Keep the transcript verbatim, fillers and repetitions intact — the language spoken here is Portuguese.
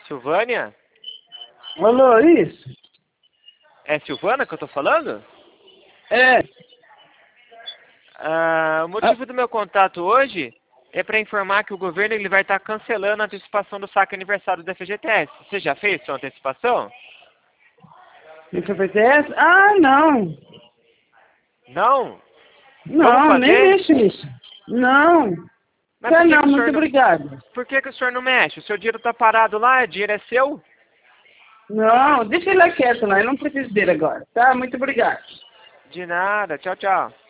Silvânia? Alô, isso? É Silvana que eu tô falando? É. Ah, o motivo do meu contato hoje é para informar que o governo ele vai estar cancelando a antecipação do saque aniversário do F G T S. Você já fez sua antecipação? F G T S? Ah, não. Não? Vamos Não, nem fazer? mexe nisso. Não. Mas Quer por que, não, que o muito senhor não... obrigado. Por que, que o senhor não mexe? O seu dinheiro tá parado lá, o dinheiro é seu? Não, deixa ele lá quieto lá, eu não preciso dele agora. Tá, muito obrigado. De nada. Tchau, tchau.